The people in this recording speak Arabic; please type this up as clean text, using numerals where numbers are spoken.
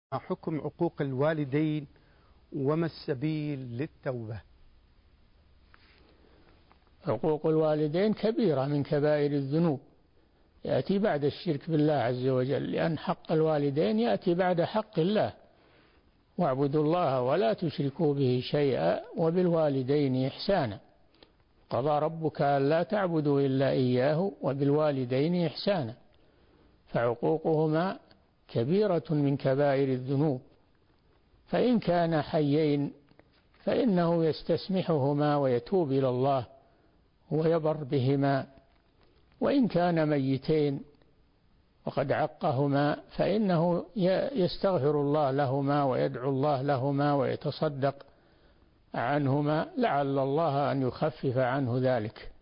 ما حكم عقوق الوالدين وما السبيل للتوبة؟ عقوق الوالدين كبيرة من كبائر الذنوب، يأتي بعد الشرك بالله عز وجل، لأن حق الوالدين يأتي بعد حق الله: واعبدوا الله ولا تشركوا به شيئا وبالوالدين إحسانا. قضى ربك ألا تعبدوا إلا إياه وبالوالدين إحسانا. فعقوقهما كبيرة من كبائر الذنوب، فإن كان حيين فإنه يستسمحهما ويتوب إلى الله ويبر بهما، وإن كان ميتين وقد عقهما فإنه يستغفر الله لهما ويدعو الله لهما ويتصدق عنهما، لعل الله أن يخفف عنه ذلك.